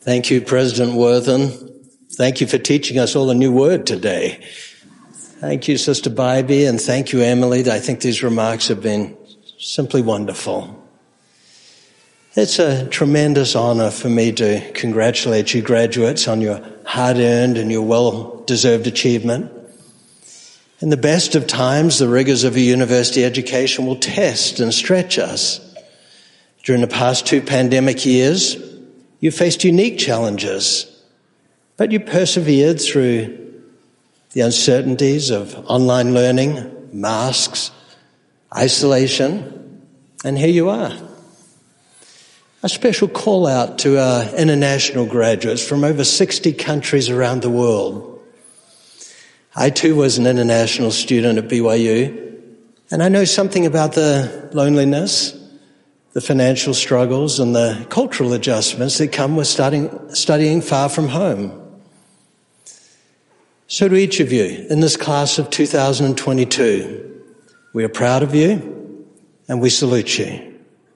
Thank you, President Worthen. Thank you for teaching us all a new word today. Thank you, Sister Bybee, and thank you, Emily. I think these remarks have been simply wonderful. It's a tremendous honor for me to congratulate you graduates on your hard-earned and your well-deserved achievement. In the best of times, the rigors of a university education will test and stretch us. During the past 2 pandemic years, you faced unique challenges, but you persevered through the uncertainties of online learning, masks, isolation, and here you are. A special call out to our international graduates from over 60 countries around the world. I too was an international student at BYU, and I know something about the loneliness, the financial struggles, and the cultural adjustments that come with studying far from home. So to each of you in this class of 2022, we are proud of you and we salute you.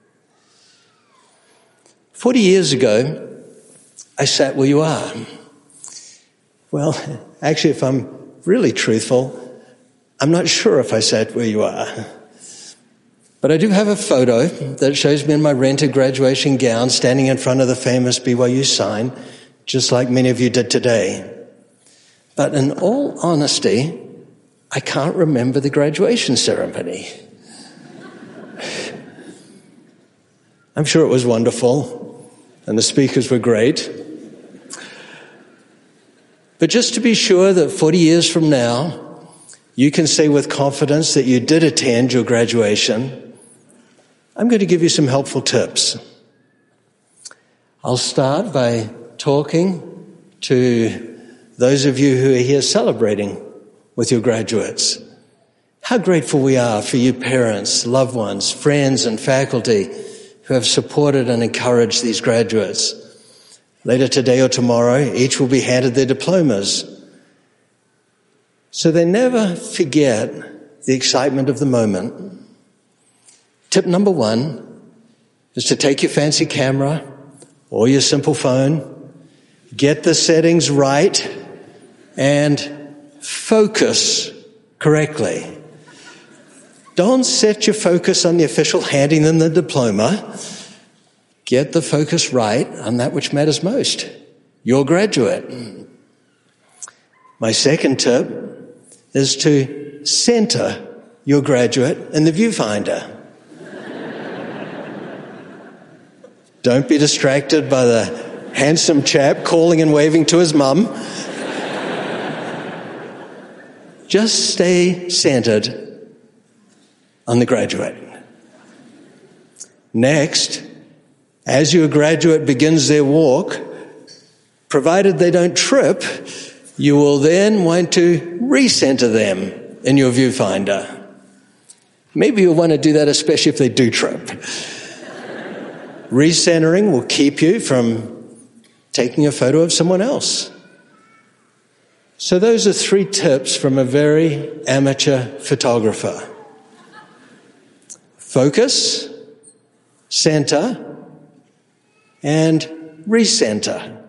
40 years ago, I sat where you are. Well, actually, if I'm really truthful, I'm not sure if I sat where you are. But I do have a photo that shows me in my rented graduation gown standing in front of the famous BYU sign, just like many of you did today. But in all honesty, I can't remember the graduation ceremony. I'm sure it was wonderful, and the speakers were great. But just to be sure that 40 years from now, you can say with confidence that you did attend your graduation, I'm going to give you some helpful tips. I'll start by talking to those of you who are here celebrating with your graduates. How grateful we are for you parents, loved ones, friends, and faculty who have supported and encouraged these graduates. Later today or tomorrow, each will be handed their diplomas. So they never forget the excitement of the moment. Tip number 1 is to take your fancy camera or your simple phone, get the settings right, and focus correctly. Don't set your focus on the official handing them the diploma. Get the focus right on that which matters most, your graduate. My second tip is to center your graduate in the viewfinder. Don't be distracted by the handsome chap calling and waving to his mum. Just stay centered on the graduate. Next, as your graduate begins their walk, provided they don't trip, you will then want to recenter them in your viewfinder. Maybe you'll want to do that especially if they do trip. Recentering will keep you from taking a photo of someone else. So those are 3 tips from a very amateur photographer. Focus, center, and recenter.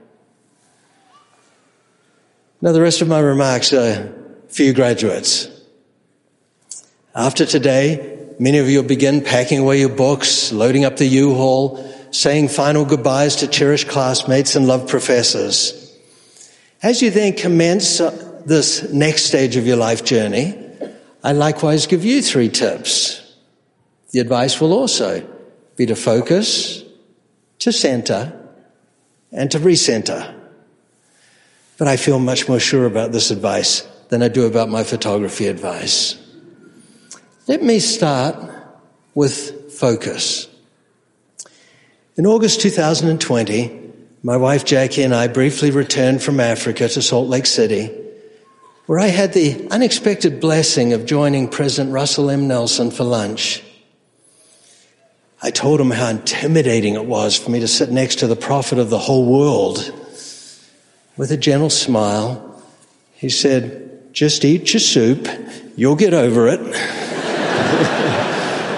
Now the rest of my remarks are for you graduates. After today, many of you will begin packing away your books, loading up the U-Haul, saying final goodbyes to cherished classmates and loved professors. As you then commence this next stage of your life journey, I likewise give you 3 tips. The advice will also be to focus, to center, and to recenter. But I feel much more sure about this advice than I do about my photography advice. Let me start with focus. In August 2020, my wife Jackie and I briefly returned from Africa to Salt Lake City, where I had the unexpected blessing of joining President Russell M. Nelson for lunch. I told him how intimidating it was for me to sit next to the prophet of the whole world. With a gentle smile, he said, "Just eat your soup, you'll get over it."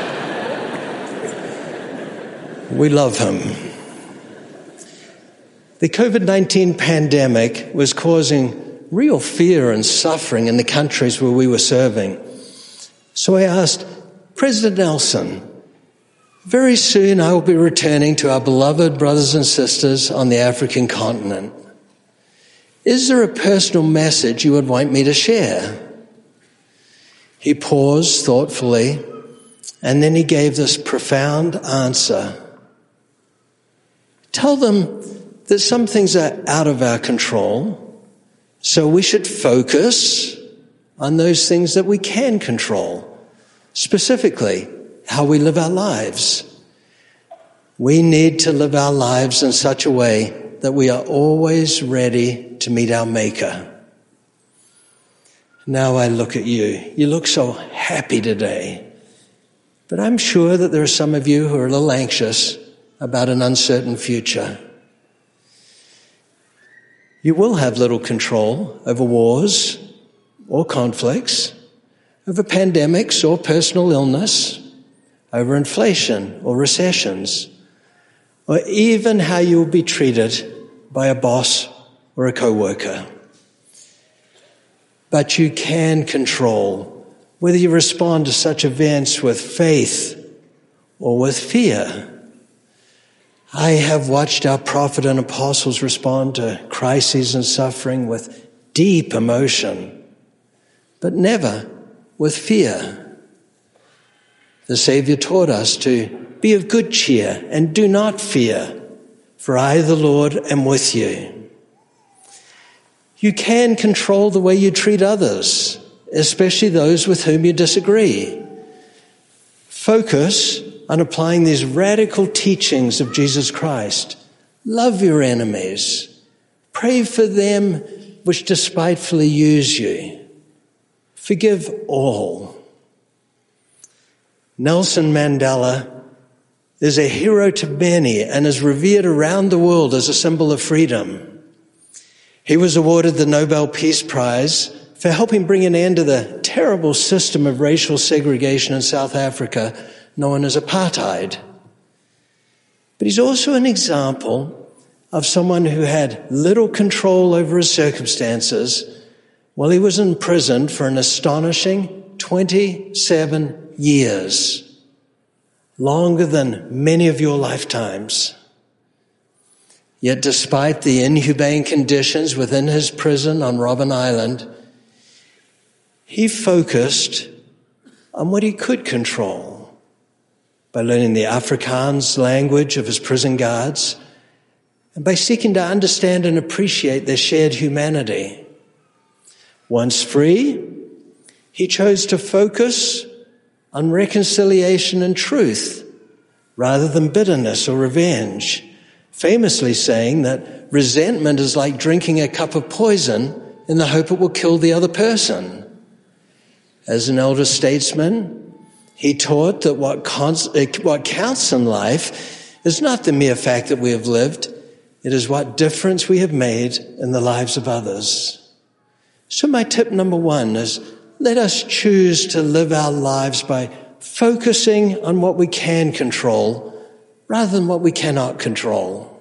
We love him. The COVID-19 pandemic was causing real fear and suffering in the countries where we were serving. So I asked, President Nelson, very soon I will be returning to our beloved brothers and sisters on the African continent. Is there a personal message you would want me to share? He paused thoughtfully, and then he gave this profound answer. Tell them that some things are out of our control, so we should focus on those things that we can control, specifically how we live our lives. We need to live our lives in such a way that we are always ready to meet our Maker. Now I look at you. You look so happy today. But I'm sure that there are some of you who are a little anxious about an uncertain future. You will have little control over wars or conflicts, over pandemics or personal illness, over inflation or recessions, or even how you will be treated by a boss or a co-worker. But you can control whether you respond to such events with faith or with fear. I have watched our prophet and apostles respond to crises and suffering with deep emotion, but never with fear. The Savior taught us to be of good cheer and do not fear, for I, the Lord, am with you. You can control the way you treat others, especially those with whom you disagree. Focus on applying these radical teachings of Jesus Christ. Love your enemies. Pray for them which despitefully use you. Forgive all. Nelson Mandela is a hero to many and is revered around the world as a symbol of freedom. He was awarded the Nobel Peace Prize for helping bring an end to the terrible system of racial segregation in South Africa known as apartheid. But he's also an example of someone who had little control over his circumstances while he was imprisoned for an astonishing 27 years, longer than many of your lifetimes. Yet despite the inhumane conditions within his prison on Robben Island, he focused on what he could control by learning the Afrikaans language of his prison guards and by seeking to understand and appreciate their shared humanity. Once free, he chose to focus on reconciliation and truth rather than bitterness or revenge, famously saying that resentment is like drinking a cup of poison in the hope it will kill the other person. As an elder statesman, he taught that what counts in life is not the mere fact that we have lived, it is what difference we have made in the lives of others. So my tip number one is, let us choose to live our lives by focusing on what we can control rather than what we cannot control.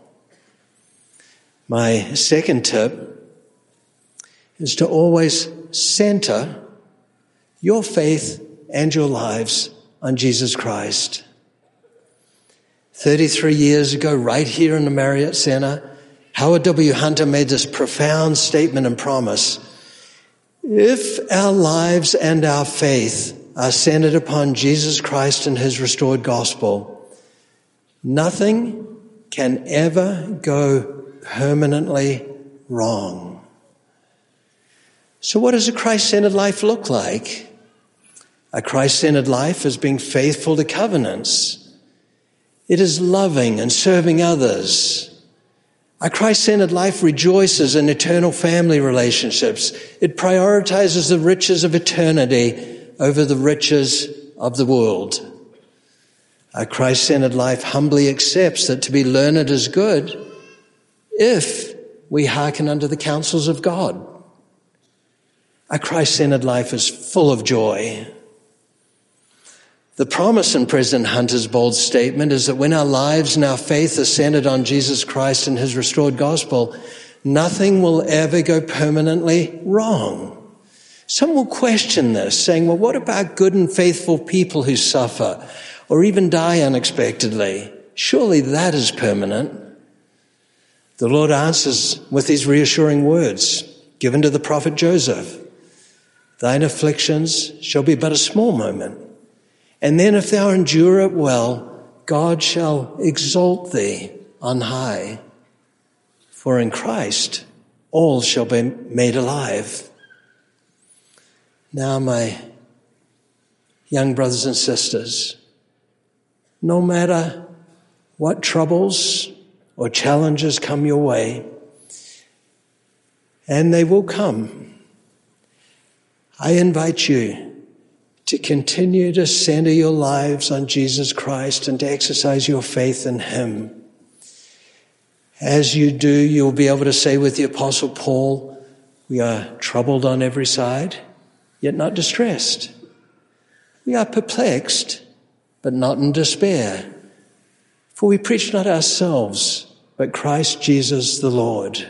My second tip is to always center your faith and your lives on Jesus Christ. 33 years ago, right here in the Marriott Center, Howard W. Hunter made this profound statement and promise. If our lives and our faith are centered upon Jesus Christ and his restored gospel, nothing can ever go permanently wrong. So what does a Christ-centered life look like? A Christ-centered life is being faithful to covenants. It is loving and serving others. A Christ-centered life rejoices in eternal family relationships. It prioritizes the riches of eternity over the riches of the world. A Christ-centered life humbly accepts that to be learned is good if we hearken unto the counsels of God. A Christ-centered life is full of joy. The promise in President Hunter's bold statement is that when our lives and our faith are centered on Jesus Christ and his restored gospel, nothing will ever go permanently wrong. Some will question this, saying, well, what about good and faithful people who suffer or even die unexpectedly? Surely that is permanent. The Lord answers with these reassuring words given to the prophet Joseph. Thine afflictions shall be but a small moment. And then if thou endure it well, God shall exalt thee on high. For in Christ all shall be made alive. Now, my young brothers and sisters, no matter what troubles or challenges come your way, and they will come, I invite you to continue to center your lives on Jesus Christ and to exercise your faith in him. As you do, you'll be able to say with the Apostle Paul, we are troubled on every side, yet not distressed. We are perplexed, but not in despair. For we preach not ourselves, but Christ Jesus the Lord.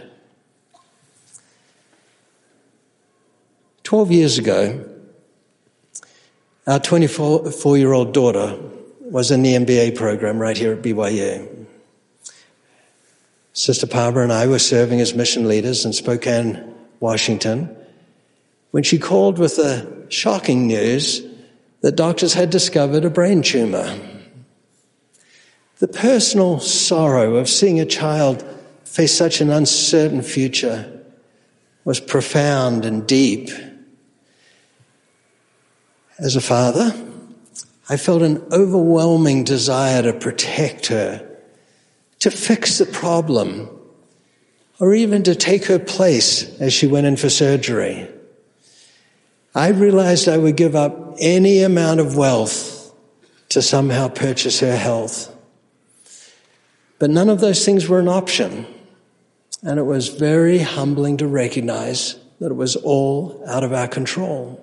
12 years ago, our 24-year-old daughter was in the MBA program right here at BYU. Sister Barbara and I were serving as mission leaders in Spokane, Washington, when she called with the shocking news that doctors had discovered a brain tumor. The personal sorrow of seeing a child face such an uncertain future was profound and deep. As a father, I felt an overwhelming desire to protect her, to fix the problem, or even to take her place as she went in for surgery. I realized I would give up any amount of wealth to somehow purchase her health. But none of those things were an option, and it was very humbling to recognize that it was all out of our control.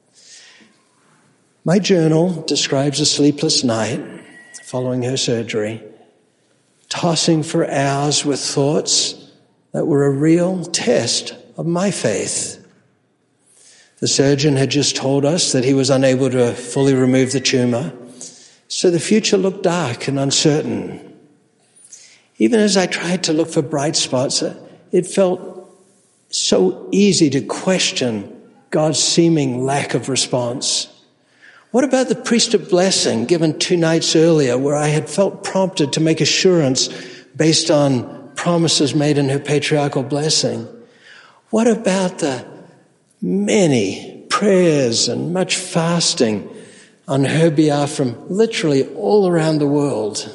My journal describes a sleepless night following her surgery, tossing for hours with thoughts that were a real test of my faith. The surgeon had just told us that he was unable to fully remove the tumor, so the future looked dark and uncertain. Even as I tried to look for bright spots, it felt so easy to question God's seeming lack of response. What about the priesthood blessing given 2 nights earlier, where I had felt prompted to make assurance based on promises made in her patriarchal blessing? What about the many prayers and much fasting on her behalf from literally all around the world?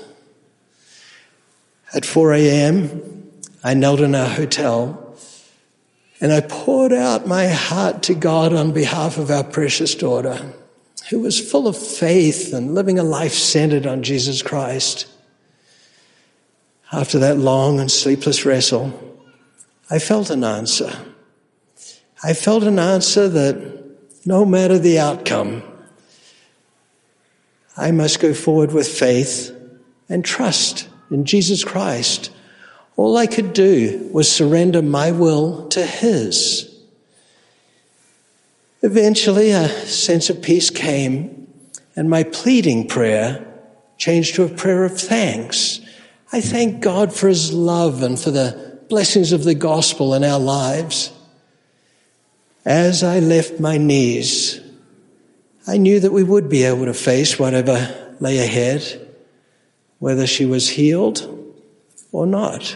At 4 a.m., I knelt in our hotel and I poured out my heart to God on behalf of our precious daughter, who was full of faith and living a life centered on Jesus Christ. After that long and sleepless wrestle, I felt an answer. I felt an answer that no matter the outcome, I must go forward with faith and trust in Jesus Christ. All I could do was surrender my will to his. Eventually, a sense of peace came, and my pleading prayer changed to a prayer of thanks. I thank God for his love and for the blessings of the gospel in our lives. As I left my knees, I knew that we would be able to face whatever lay ahead, whether she was healed or not.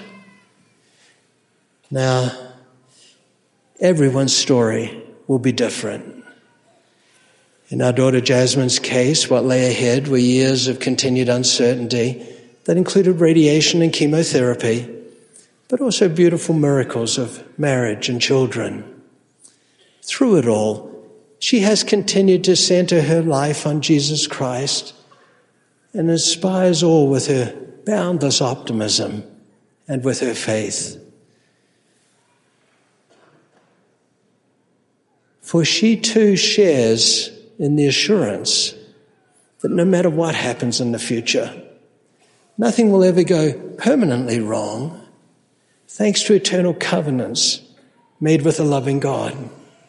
Now, everyone's story will be different. In our daughter Jasmine's case, what lay ahead were years of continued uncertainty that included radiation and chemotherapy, but also beautiful miracles of marriage and children. Through it all, she has continued to center her life on Jesus Christ and inspires all with her boundless optimism and with her faith. For she too shares in the assurance that no matter what happens in the future, nothing will ever go permanently wrong, thanks to eternal covenants made with a loving God.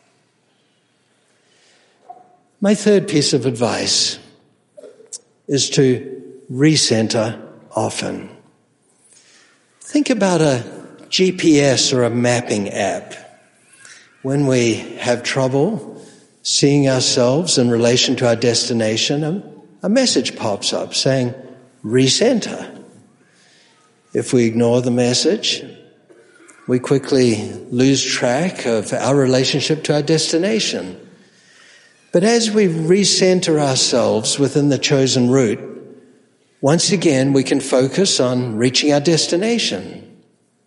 My third piece of advice is to recenter often. Think about a GPS or a mapping app. When we have trouble seeing ourselves in relation to our destination, a message pops up saying, recenter. If we ignore the message, we quickly lose track of our relationship to our destination. But as we recenter ourselves within the chosen route, once again we can focus on reaching our destination.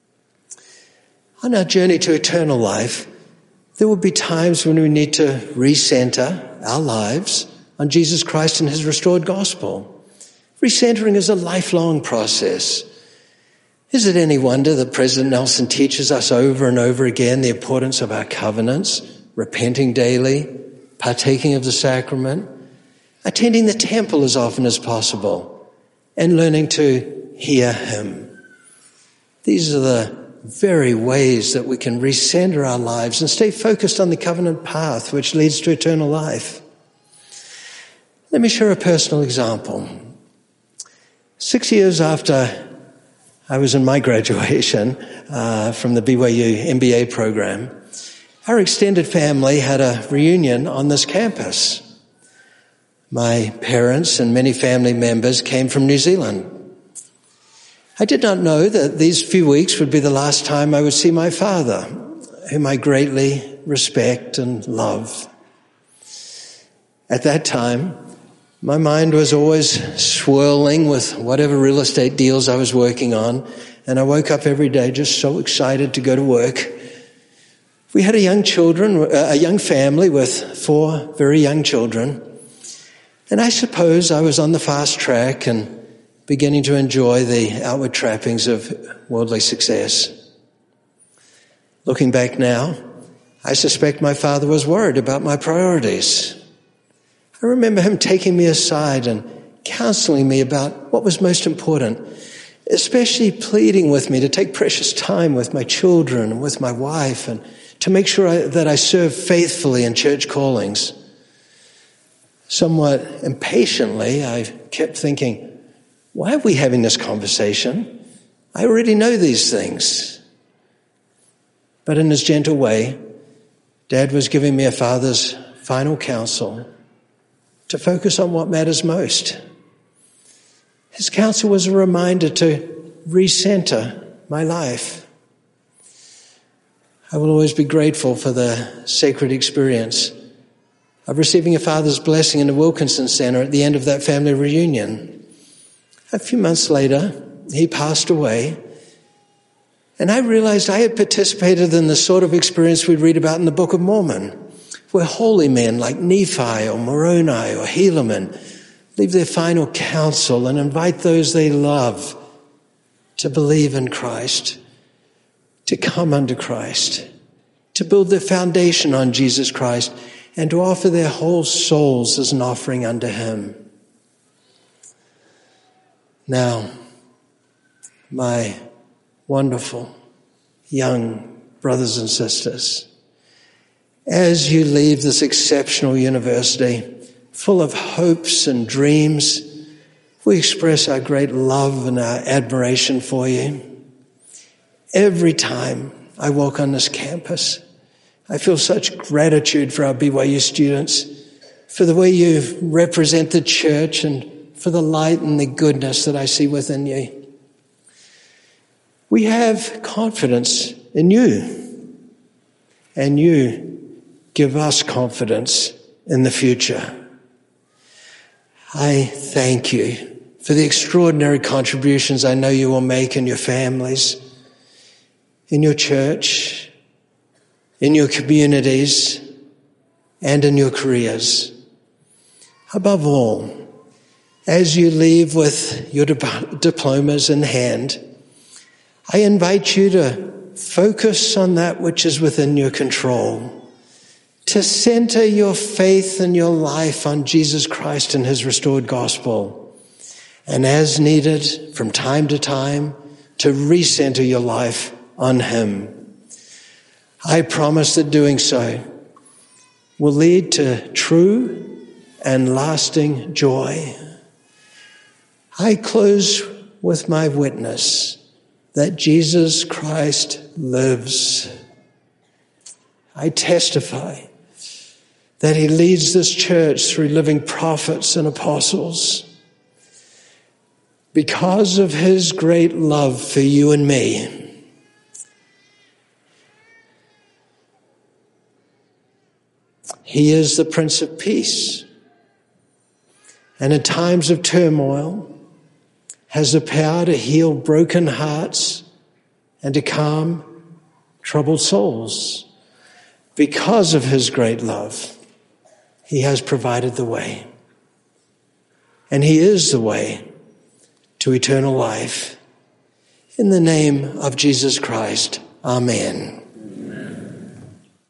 On our journey to eternal life, there will be times when we need to recenter our lives on Jesus Christ and his restored gospel. Recentering is a lifelong process. Is it any wonder that President Nelson teaches us over and over again the importance of our covenants, repenting daily, partaking of the sacrament, attending the temple as often as possible, and learning to hear him? These are the very ways that we can recenter our lives and stay focused on the covenant path which leads to eternal life. Let me share a personal example. 6 years after I was in my graduation from the BYU MBA program, our extended family had a reunion on this campus. My parents and many family members came from New Zealand. I did not know that these few weeks would be the last time I would see my father, whom I greatly respect and love. At that time, my mind was always swirling with whatever real estate deals I was working on, and I woke up every day just so excited to go to work. We had a young family with 4 very young children, and I suppose I was on the fast track and beginning to enjoy the outward trappings of worldly success. Looking back now, I suspect my father was worried about my priorities. I remember him taking me aside and counseling me about what was most important, especially pleading with me to take precious time with my children and with my wife and to make sure that I serve faithfully in church callings. Somewhat impatiently, I kept thinking, why are we having this conversation? I already know these things. But in his gentle way, Dad was giving me a father's final counsel to focus on what matters most. His counsel was a reminder to recenter my life. I will always be grateful for the sacred experience of receiving a father's blessing in the Wilkinson Center at the end of that family reunion. A few months later, he passed away, and I realized I had participated in the sort of experience we read about in the Book of Mormon, where holy men like Nephi or Moroni or Helaman leave their final counsel and invite those they love to believe in Christ, to come under Christ, to build their foundation on Jesus Christ, and to offer their whole souls as an offering unto him. Now, my wonderful young brothers and sisters, as you leave this exceptional university full of hopes and dreams, we express our great love and our admiration for you. Every time I walk on this campus, I feel such gratitude for our BYU students, for the way you represent the church and for the light and the goodness that I see within you. We have confidence in you, and you give us confidence in the future. I thank you for the extraordinary contributions I know you will make in your families, in your church, in your communities, and in your careers. Above all, as you leave with your diplomas in hand, I invite you to focus on that which is within your control, to center your faith and your life on Jesus Christ and his restored gospel. And as needed, from time to time, to recenter your life on him. I promise that doing so will lead to true and lasting joy. I close with my witness that Jesus Christ lives. I testify that he leads this church through living prophets and apostles. Because of his great love for you and me, he is the Prince of Peace, and in times of turmoil has the power to heal broken hearts and to calm troubled souls. Because of his great love, he has provided the way, and he is the way to eternal life. In the name of Jesus Christ, amen.